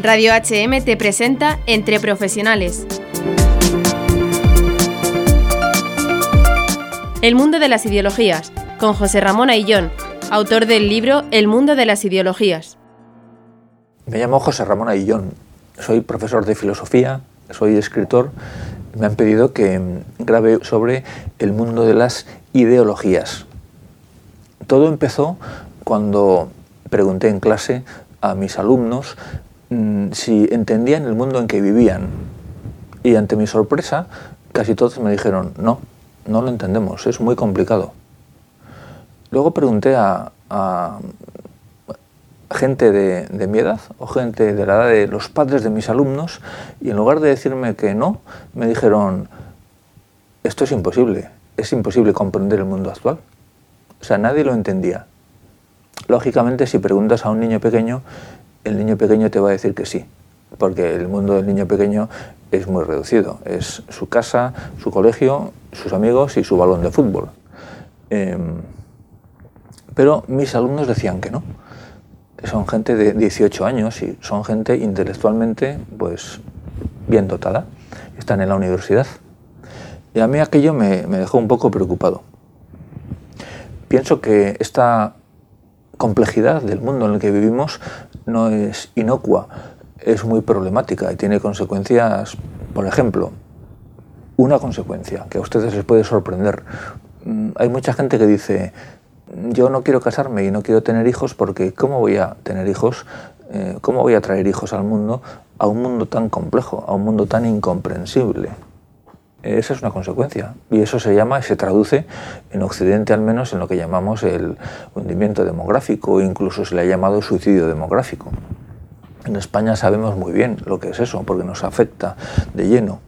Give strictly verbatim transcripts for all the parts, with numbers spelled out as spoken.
Radio H M te presenta Entre Profesionales. El mundo de las ideologías, con José Ramón Ayllón, autor del libro El mundo de las ideologías. Me llamo José Ramón Ayllón, soy profesor de filosofía, soy escritor. Me han pedido que grabe sobre el mundo de las ideologías. Todo empezó cuando pregunté en clase a mis alumnos mmm, si entendían el mundo en que vivían. Y ante mi sorpresa, casi todos me dijeron, no, no lo entendemos, es muy complicado. Luego pregunté a, a gente de, de mi edad o gente de la edad de los padres de mis alumnos y en lugar de decirme que no, me dijeron, esto es imposible, es imposible comprender el mundo actual. O sea, nadie lo entendía. Lógicamente, si preguntas a un niño pequeño, el niño pequeño te va a decir que sí, porque el mundo del niño pequeño es muy reducido. Es su casa, su colegio, sus amigos y su balón de fútbol. Eh, pero mis alumnos decían que no. Son gente de dieciocho años y son gente intelectualmente pues, bien dotada. Están en la universidad. Y a mí aquello me, me dejó un poco preocupado. Pienso que esta complejidad del mundo en el que vivimos no es inocua, es muy problemática y tiene consecuencias. Por ejemplo, una consecuencia que a ustedes les puede sorprender. Hay mucha gente que dice, yo no quiero casarme y no quiero tener hijos porque ¿cómo voy a tener hijos? Eh, ¿Cómo voy a traer hijos al mundo, a un mundo tan complejo, a un mundo tan incomprensible? Esa es una consecuencia y eso se llama, se traduce en Occidente al menos en lo que llamamos el hundimiento demográfico o incluso se le ha llamado suicidio demográfico. En España sabemos muy bien lo que es eso porque nos afecta de lleno.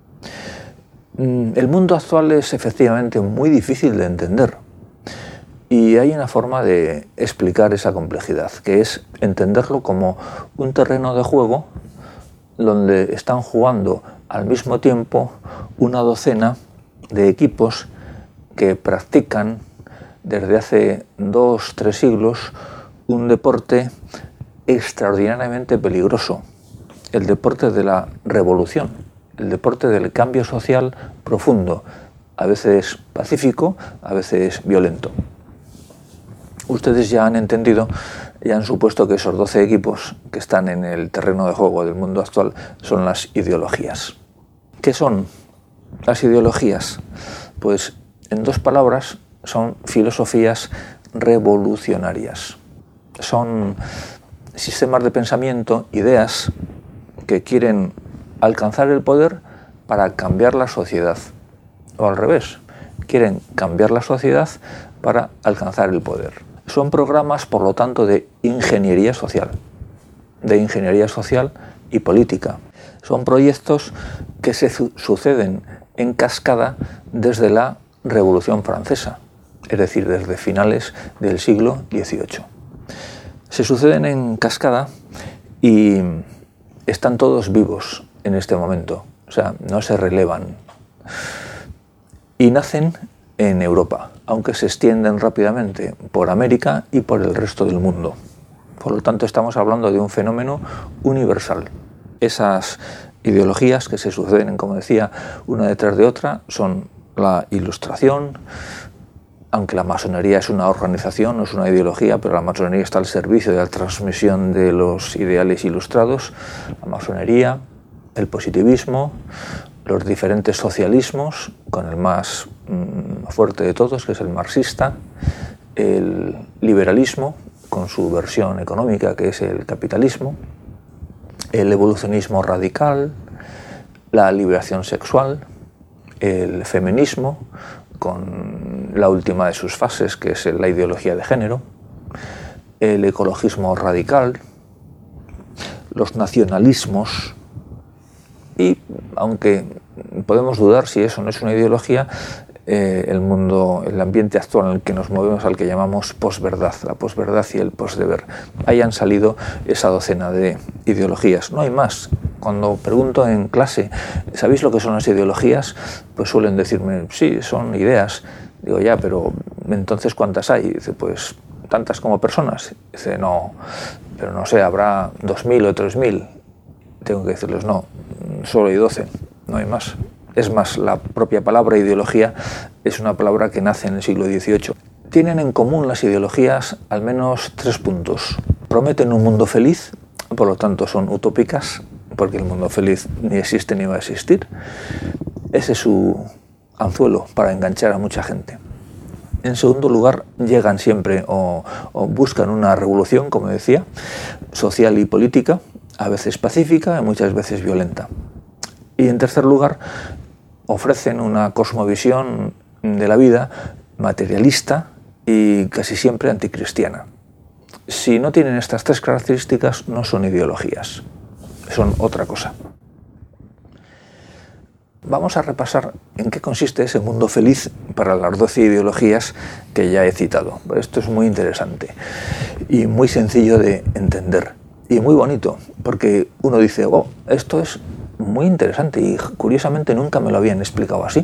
El mundo actual es efectivamente muy difícil de entender y hay una forma de explicar esa complejidad que es entenderlo como un terreno de juego donde están jugando al mismo tiempo una docena de equipos que practican desde hace dos, tres siglos un deporte extraordinariamente peligroso, el deporte de la revolución, el deporte del cambio social profundo, a veces pacífico, a veces violento. Ustedes ya han entendido, ya han supuesto que esos doce equipos que están en el terreno de juego del mundo actual son las ideologías. ¿Qué son las ideologías? Pues en dos palabras son filosofías revolucionarias. Son sistemas de pensamiento, ideas que quieren alcanzar el poder para cambiar la sociedad. O al revés, quieren cambiar la sociedad para alcanzar el poder. Son programas, por lo tanto, de ingeniería social, de ingeniería social y política. Son proyectos que se su- suceden en cascada desde la Revolución Francesa, es decir, desde finales del siglo dieciocho. Se suceden en cascada y están todos vivos en este momento, o sea, no se relevan. Y nacen en Europa, aunque se extienden rápidamente por América y por el resto del mundo. Por lo tanto, estamos hablando de un fenómeno universal. Esas ideologías que se suceden, como decía, una detrás de otra, son la Ilustración, aunque la masonería es una organización, no es una ideología, pero la masonería está al servicio de la transmisión de los ideales ilustrados, la masonería, el positivismo, los diferentes socialismos, con el más mmm, fuerte de todos, que es el marxista, el liberalismo, con su versión económica, que es el capitalismo, el evolucionismo radical, la liberación sexual, el feminismo, con la última de sus fases, que es la ideología de género, el ecologismo radical, los nacionalismos, y aunque podemos dudar si eso no es una ideología, eh, el mundo, el ambiente actual en el que nos movemos, al que llamamos posverdad, la posverdad y el posdeber, hayan salido esa docena de ideologías. No hay más. Cuando pregunto en clase, ¿sabéis lo que son las ideologías? Pues suelen decirme, sí, son ideas. Digo, ya, pero entonces ¿cuántas hay? Y dice, pues tantas como personas. Dice, no, pero no sé, habrá dos mil o tres mil. tengo que decirles no, solo hay doce, no hay más. Es más, la propia palabra ideología es una palabra que nace en el siglo dieciocho. Tienen en común las ideologías al menos tres puntos. Prometen un mundo feliz, por lo tanto son utópicas, porque el mundo feliz ni existe ni va a existir. Ese es su anzuelo para enganchar a mucha gente. En segundo lugar, llegan siempre o, o buscan una revolución, como decía, social y política, a veces pacífica y muchas veces violenta. Y en tercer lugar, ofrecen una cosmovisión de la vida materialista y casi siempre anticristiana. Si no tienen estas tres características, no son ideologías, son otra cosa. Vamos a repasar en qué consiste ese mundo feliz para las doce ideologías que ya he citado. Esto es muy interesante y muy sencillo de entender y muy bonito, porque uno dice, oh, esto es muy interesante y curiosamente nunca me lo habían explicado así.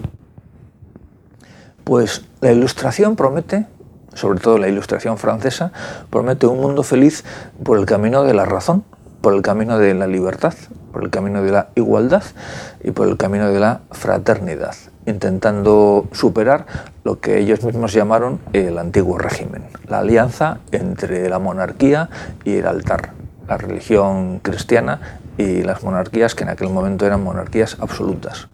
Pues la Ilustración promete, sobre todo la Ilustración francesa, promete un mundo feliz por el camino de la razón, por el camino de la libertad, por el camino de la igualdad y por el camino de la fraternidad, intentando superar lo que ellos mismos llamaron el antiguo régimen, la alianza entre la monarquía y el altar, la religión cristiana y las monarquías que en aquel momento eran monarquías absolutas.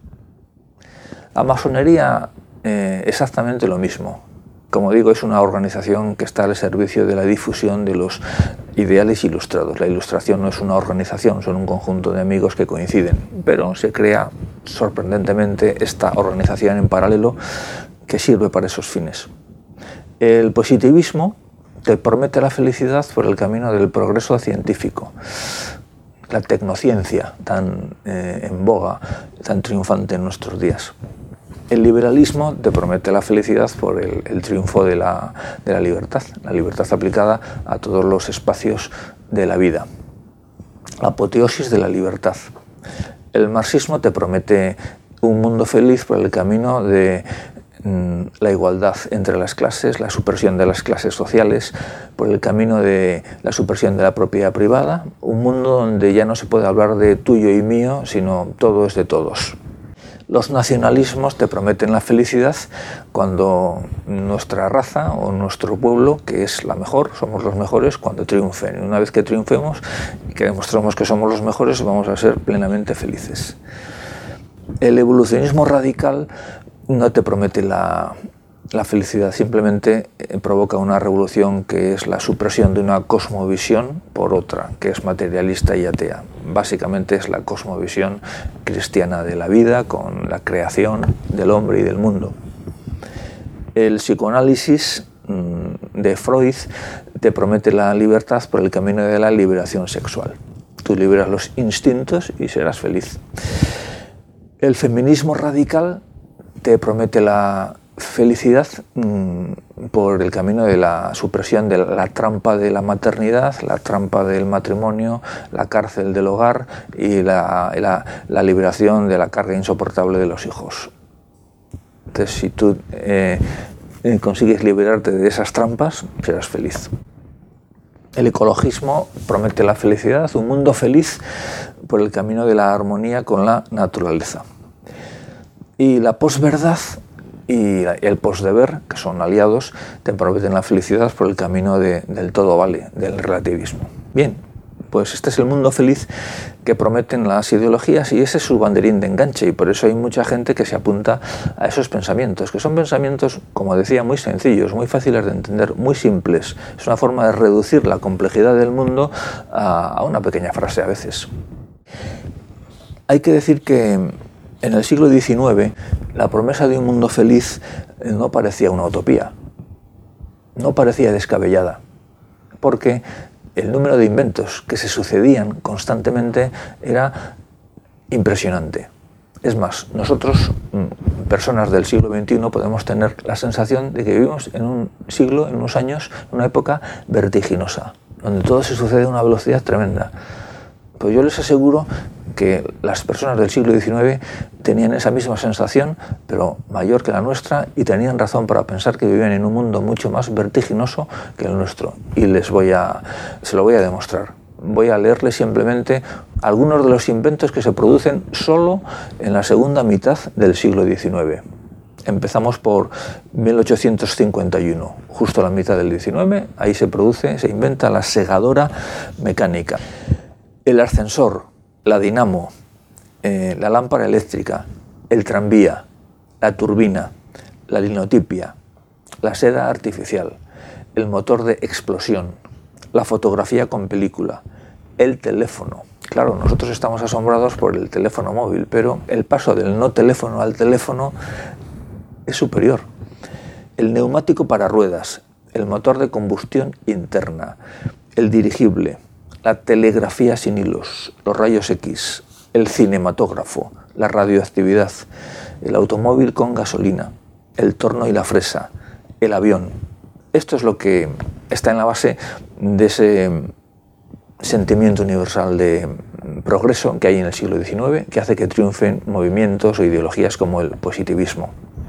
La masonería, eh, exactamente lo mismo. Como digo, es una organización que está al servicio de la difusión de los ideales ilustrados. La Ilustración no es una organización, son un conjunto de amigos que coinciden, pero se crea sorprendentemente esta organización en paralelo que sirve para esos fines. El positivismo te promete la felicidad por el camino del progreso científico, la tecnociencia tan eh, en boga, tan triunfante en nuestros días. El liberalismo te promete la felicidad por el, el triunfo de la, de la libertad, la libertad aplicada a todos los espacios de la vida, la apoteosis de la libertad. El marxismo te promete un mundo feliz por el camino de mm, la igualdad entre las clases, la supresión de las clases sociales, por el camino de la supresión de la propiedad privada, un mundo donde ya no se puede hablar de tuyo y mío, sino todo es de todos. Los nacionalismos te prometen la felicidad cuando nuestra raza o nuestro pueblo, que es la mejor, somos los mejores, cuando triunfen. Y una vez que triunfemos y que demostremos que somos los mejores, vamos a ser plenamente felices. El evolucionismo radical no te promete la, la felicidad, simplemente provoca una revolución que es la supresión de una cosmovisión por otra, que es materialista y atea. Básicamente es la cosmovisión cristiana de la vida con la creación del hombre y del mundo. El psicoanálisis de Freud te promete la libertad por el camino de la liberación sexual. Tú liberas los instintos y serás feliz. El feminismo radical te promete la felicidad mmm, por el camino de la supresión de la, la trampa de la maternidad, la trampa del matrimonio, la cárcel del hogar y la, la, la liberación de la carga insoportable de los hijos. Entonces, si tú eh, consigues liberarte de esas trampas, serás feliz. El ecologismo promete la felicidad, un mundo feliz por el camino de la armonía con la naturaleza. Y la posverdad y el posdeber, que son aliados, te prometen la felicidad por el camino de, del todo vale, del relativismo. Bien, pues este es el mundo feliz que prometen las ideologías y ese es su banderín de enganche y por eso hay mucha gente que se apunta a esos pensamientos, que son pensamientos, como decía, muy sencillos, muy fáciles de entender, muy simples. Es una forma de reducir la complejidad del mundo a, a una pequeña frase a veces. Hay que decir que en el siglo diecinueve la promesa de un mundo feliz no parecía una utopía, no parecía descabellada, porque el número de inventos que se sucedían constantemente era impresionante. Es más, nosotros, personas del siglo veintiuno, podemos tener la sensación de que vivimos en un siglo, en unos años, en una época vertiginosa, donde todo se sucede a una velocidad tremenda. Pues yo les aseguro que las personas del siglo diecinueve tenían esa misma sensación, pero mayor que la nuestra, y tenían razón para pensar que vivían en un mundo mucho más vertiginoso que el nuestro. Y les voy a, se lo voy a demostrar. voy a leerles simplemente algunos de los inventos que se producen solo en la segunda mitad del siglo diecinueve. Empezamos por mil ochocientos cincuenta y uno, justo a la mitad del diecinueve, ahí se produce, se inventa la segadora mecánica. El ascensor, la dinamo, eh, la lámpara eléctrica, el tranvía, la turbina, la linotipia, la seda artificial, el motor de explosión, la fotografía con película, el teléfono. Claro, nosotros estamos asombrados por el teléfono móvil, pero el paso del no teléfono al teléfono es superior. El neumático para ruedas, el motor de combustión interna, el dirigible, la telegrafía sin hilos, los rayos X, el cinematógrafo, la radioactividad, el automóvil con gasolina, el torno y la fresa, el avión. Esto es lo que está en la base de ese sentimiento universal de progreso que hay en el siglo diecinueve, que hace que triunfen movimientos o ideologías como el positivismo.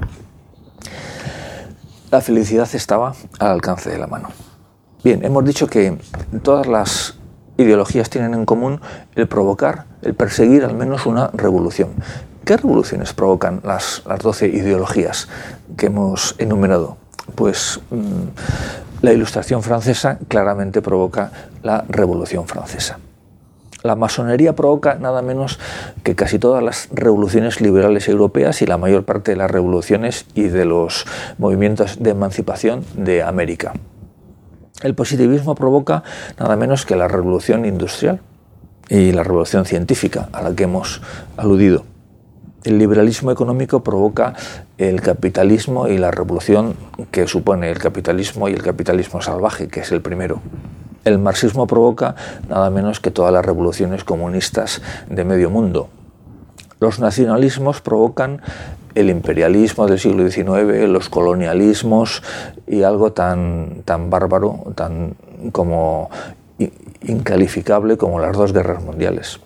La felicidad estaba al alcance de la mano. Bien, hemos dicho que todas las ideologías tienen en común el provocar, el perseguir al menos una revolución. ¿Qué revoluciones provocan las, las doce ideologías que hemos enumerado? Pues mmm, la Ilustración francesa claramente provoca la Revolución Francesa. La masonería provoca nada menos que casi todas las revoluciones liberales europeas y la mayor parte de las revoluciones y de los movimientos de emancipación de América. El positivismo provoca nada menos que la revolución industrial y la revolución científica a la que hemos aludido. El liberalismo económico provoca el capitalismo y la revolución que supone el capitalismo y el capitalismo salvaje, que es el primero. El marxismo provoca nada menos que todas las revoluciones comunistas de medio mundo. Los nacionalismos provocan el imperialismo del siglo diecinueve, los colonialismos y algo tan, tan bárbaro, tan como incalificable como las dos guerras mundiales.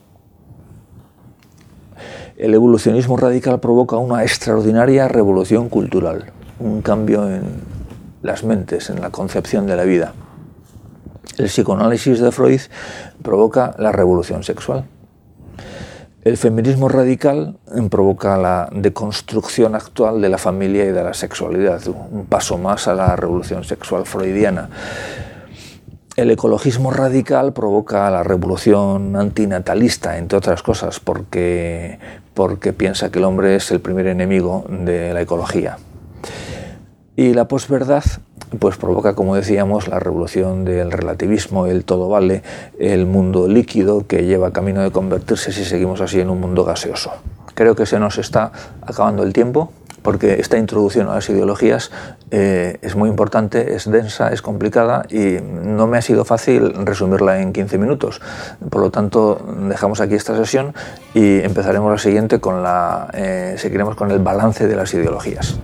El evolucionismo radical provoca una extraordinaria revolución cultural, un cambio en las mentes, en la concepción de la vida. El psicoanálisis de Freud provoca la revolución sexual. El feminismo radical provoca la deconstrucción actual de la familia y de la sexualidad, un paso más a la revolución sexual freudiana. El ecologismo radical provoca la revolución antinatalista, entre otras cosas, porque, porque piensa que el hombre es el primer enemigo de la ecología. Y la posverdad pues provoca, como decíamos, la revolución del relativismo, el todo vale, el mundo líquido que lleva camino de convertirse si seguimos así en un mundo gaseoso. Creo que se nos está acabando el tiempo, porque esta introducción a las ideologías eh, es muy importante, es densa, es complicada y no me ha sido fácil resumirla en quince minutos. Por lo tanto, dejamos aquí esta sesión y empezaremos la siguiente con la, eh, seguiremos con el balance de las ideologías.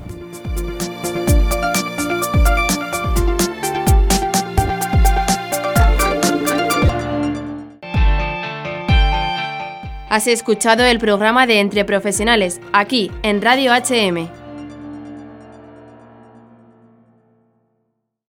Has escuchado el programa de Entre Profesionales, aquí en Radio H M.